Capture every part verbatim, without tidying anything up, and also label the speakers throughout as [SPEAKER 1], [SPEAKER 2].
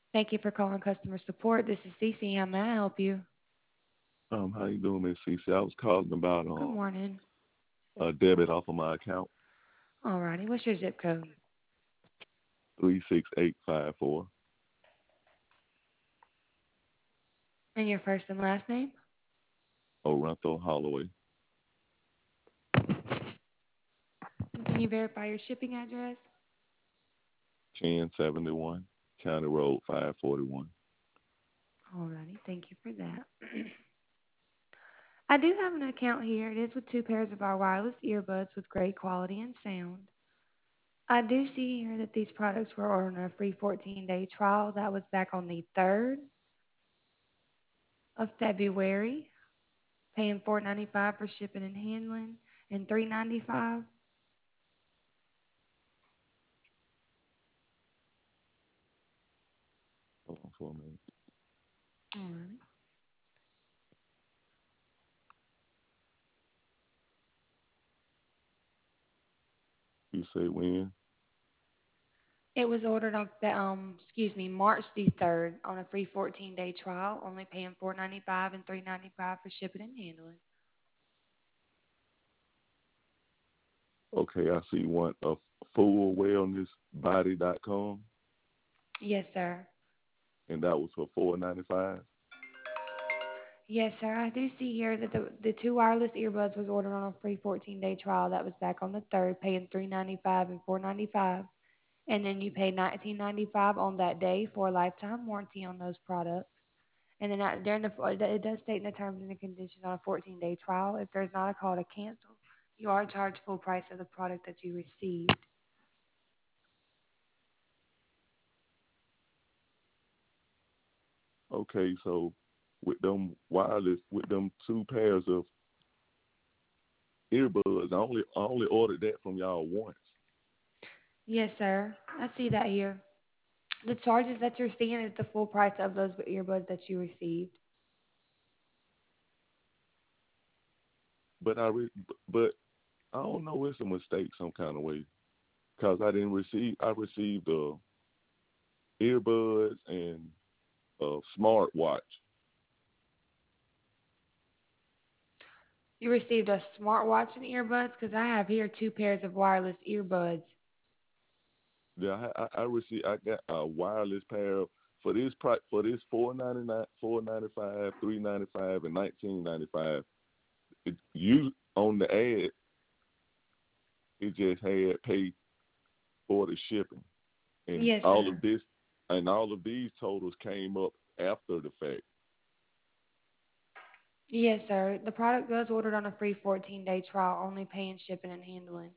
[SPEAKER 1] Thank you for calling customer support. This is Cece. How may I help you?
[SPEAKER 2] Um, how you doing, Miss Cece? I was calling about
[SPEAKER 1] Good
[SPEAKER 2] um
[SPEAKER 1] morning.
[SPEAKER 2] a debit off of my account
[SPEAKER 1] Alrighty, what's your zip code?
[SPEAKER 2] three six eight five four.
[SPEAKER 1] And your first and last name?
[SPEAKER 2] Orenthal Holloway,
[SPEAKER 1] And can you verify your shipping address?
[SPEAKER 2] ten seventy one County Road five forty one.
[SPEAKER 1] Alrighty, thank you for that. I do have an account here. It is with two pairs of our wireless earbuds with great quality and sound. I do see here that these products were on a free fourteen day trial. That was back on the third of February, paying four ninety-five for shipping and handling and three ninety-five.
[SPEAKER 2] Hold on for a minute.
[SPEAKER 1] Alrighty.
[SPEAKER 2] You say when?
[SPEAKER 1] It was ordered on Fe- um excuse me March the third on a free fourteen day trial, only paying four ninety-five and three ninety-five for shipping and handling.
[SPEAKER 2] Okay, I see one of full wellness body dot com,
[SPEAKER 1] Yes, sir.
[SPEAKER 2] and that was for four ninety five.
[SPEAKER 1] Yes, sir. I do see here that the the two wireless earbuds was ordered on a free fourteen day trial. That was back on the third, paying three ninety-five and four ninety-five, and then you pay nineteen ninety-five on that day for a lifetime warranty on those products. And then at, during the it does state in the terms and the conditions on a fourteen day trial, if there's not a call to cancel, you are charged full price of the product that you received.
[SPEAKER 2] Okay, so with them wireless, with them two pairs of earbuds, I only I only ordered that from y'all once.
[SPEAKER 1] Yes, sir. I see that here. The charges that you're seeing is the full price of those earbuds that you received.
[SPEAKER 2] But I re- but I don't know, it's a mistake some kind of way because I didn't receive I received the earbuds and a smartwatch.
[SPEAKER 1] You received a smartwatch and earbuds because I have here two pairs of wireless earbuds.
[SPEAKER 2] Yeah, I, I, I received I got a wireless pair for this price for this four ninety nine, four ninety five, three ninety five, and nineteen ninety five. It, you on the ad, it just had pay for the shipping, and
[SPEAKER 1] Yes,
[SPEAKER 2] all
[SPEAKER 1] sir.
[SPEAKER 2] of this and all of these totals came up after the fact.
[SPEAKER 1] Yes, sir. The product was ordered on a free fourteen day trial, only paying shipping and handling.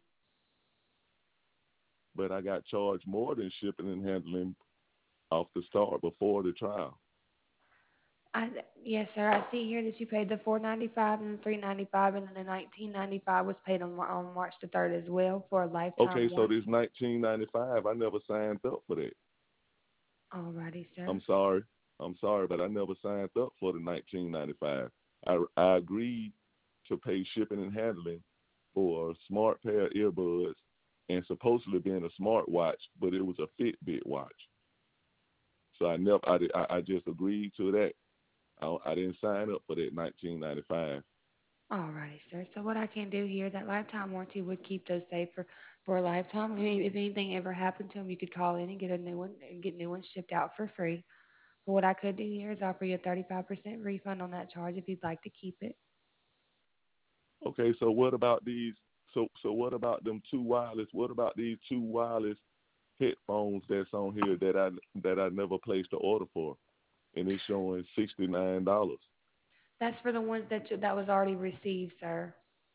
[SPEAKER 2] But I got charged more than shipping and handling off the start before the trial.
[SPEAKER 1] I, yes, sir. I see here that you paid the four ninety-five and the three ninety-five, and then the nineteen ninety-five was paid on Mar- on March the third as well for a lifetime
[SPEAKER 2] Okay, so this
[SPEAKER 1] warranty.
[SPEAKER 2] nineteen ninety five, I never signed up for that.
[SPEAKER 1] Alrighty,
[SPEAKER 2] I'm
[SPEAKER 1] sir.
[SPEAKER 2] sorry. I'm sorry, but I never signed up for the nineteen ninety-five. I, I agreed to pay shipping and handling for a smart pair of earbuds and supposedly being a smartwatch, but it was a Fitbit watch. So I never, I, I I just agreed to that. I, I didn't sign up for that nineteen ninety-five.
[SPEAKER 1] Alrighty, sir. So what I can do here, that lifetime warranty would keep those safe for, for a lifetime. I mean, if anything ever happened to them, you could call in and get a new one and get new ones shipped out for free. But what I could do here is offer you a thirty-five percent refund on that charge if you'd like to keep it.
[SPEAKER 2] Okay, so what about these? So so what about them two wireless? What about these two wireless headphones that's on here that I that I never placed the order for, and it's showing sixty nine dollars.
[SPEAKER 1] That's for the ones that you, that was already received, sir.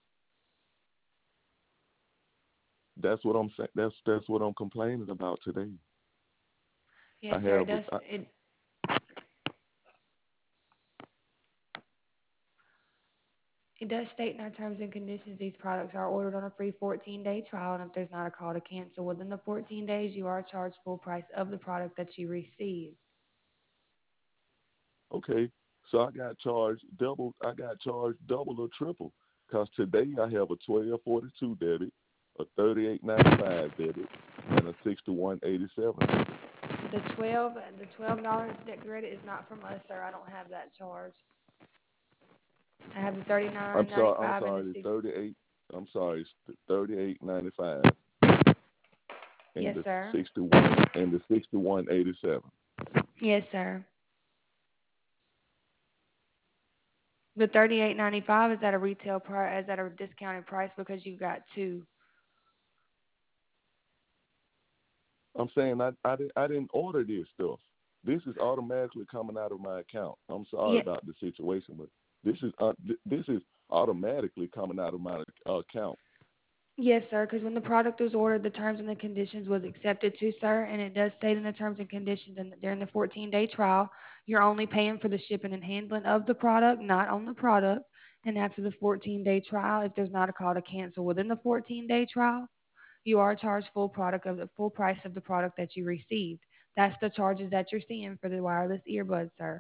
[SPEAKER 2] That's what I'm saying. That's that's what I'm complaining about today. I
[SPEAKER 1] Yes, sir. It
[SPEAKER 2] have
[SPEAKER 1] does.
[SPEAKER 2] I,
[SPEAKER 1] It It does state in our terms and conditions these products are ordered on a free fourteen day trial, and if there's not a call to cancel within the fourteen days, you are charged full price of the product that you received.
[SPEAKER 2] okay. So I got charged double. I got charged double or triple because today I have a twelve forty two debit, a thirty eight ninety five debit, and a sixty one eighty seven debit.
[SPEAKER 1] The twelve, the twelve dollars debt credit is not from us, sir. I don't have that charge. I have the thirty
[SPEAKER 2] I'm
[SPEAKER 1] nine ninety
[SPEAKER 2] sorry. I'm
[SPEAKER 1] five and the
[SPEAKER 2] sorry. The
[SPEAKER 1] six.
[SPEAKER 2] thirty-eight. I'm sorry. It's thirty-eight ninety-five and
[SPEAKER 1] Yes,
[SPEAKER 2] the
[SPEAKER 1] sir.
[SPEAKER 2] sixty-one and the sixty-one eighty-seven.
[SPEAKER 1] Yes, sir. The thirty eight ninety five is at a retail price, is at a discounted price because you got two.
[SPEAKER 2] I'm saying I I didn't I didn't order this stuff. This is automatically coming out of my account. I'm sorry
[SPEAKER 1] Yeah.
[SPEAKER 2] about the situation, but this is uh, th- this is automatically coming out of my uh, account.
[SPEAKER 1] Yes, sir, because when the product was ordered, the terms and the conditions was accepted to, sir, and it does state in the terms and conditions and during the fourteen-day trial, you're only paying for the shipping and handling of the product, not on the product. And after the fourteen-day trial, if there's not a call to cancel within the fourteen-day trial, you are charged full product of the full price of the product that you received. That's the charges that you're seeing for the wireless earbuds, sir.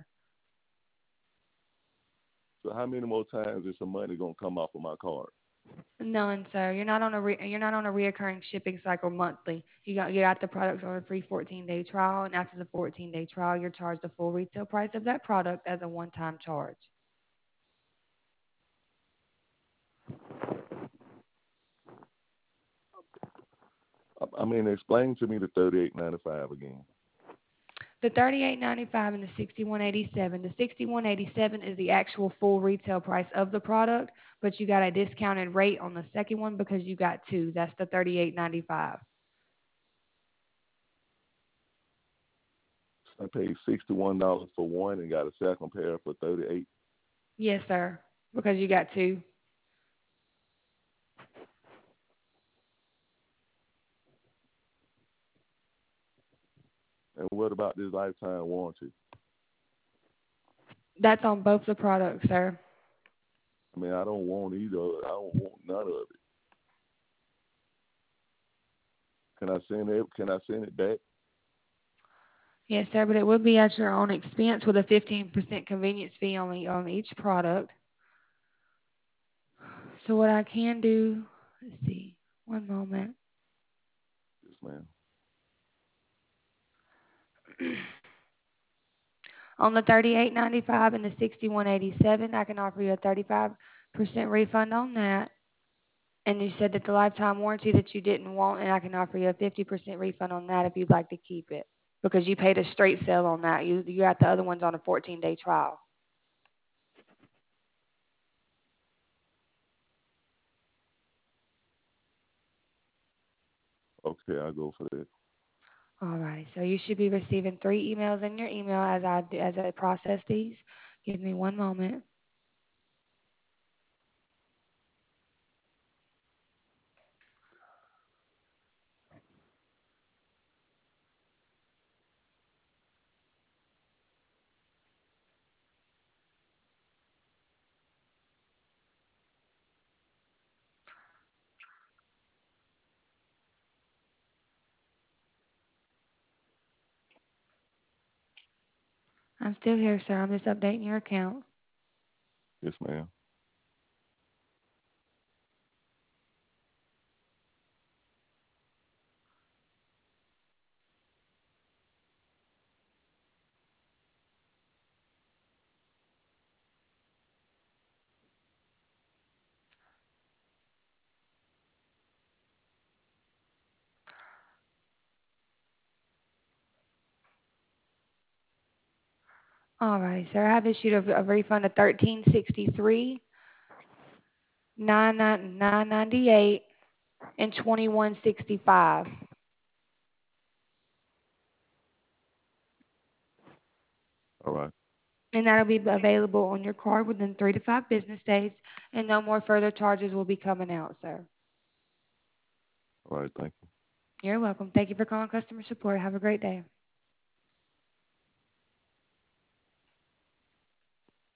[SPEAKER 2] So how many more times is the money gonna come off of my card?
[SPEAKER 1] None, sir. You're not on a re- you're not on a reoccurring shipping cycle monthly. You got you got the products on a free fourteen day trial, and after the fourteen day trial, you're charged the full retail price of that product as a one time charge.
[SPEAKER 2] I, I mean, explain to me the thirty-eight ninety-five again.
[SPEAKER 1] The thirty-eight ninety-five and the sixty-one eighty-seven. The sixty-one eighty-seven is the actual full retail price of the product, but you got a discounted rate on the second one because you got two. That's the thirty-eight ninety-five.
[SPEAKER 2] I paid sixty-one dollars for one and got a second pair for thirty-eight.
[SPEAKER 1] Yes, sir. Because you got two.
[SPEAKER 2] And what about this lifetime warranty?
[SPEAKER 1] That's on both the products, sir.
[SPEAKER 2] I mean, I don't want either. I don't want none of it. Can I send it? Can I send it back?
[SPEAKER 1] Yes, sir, but it would be at your own expense with a fifteen percent convenience fee on, the, on each product. So what I can do, let's see, one moment.
[SPEAKER 2] Yes, ma'am.
[SPEAKER 1] On the thirty-eight ninety-five and the sixty-one eighty-seven, I can offer you a thirty-five percent refund on that. And you said that the lifetime warranty that you didn't want, and I can offer you a fifty percent refund on that if you'd like to keep it. Because you paid a straight sale on that. You you got the other ones on a fourteen day trial.
[SPEAKER 2] Okay, I'll go for that.
[SPEAKER 1] All right. So you should be receiving three emails in your email as I as I process these. Give me one moment. I'm still here, sir. I'm just updating your account.
[SPEAKER 2] Yes, ma'am.
[SPEAKER 1] All right, sir. I have issued a, a refund of thirteen sixty three, nine nine nine ninety eight, and twenty one sixty five.
[SPEAKER 2] All right.
[SPEAKER 1] And that'll be available on your card within three to five business days, and no more further charges will be coming out, sir.
[SPEAKER 2] All right. Thank you.
[SPEAKER 1] You're welcome. Thank you for calling customer support. Have a great day.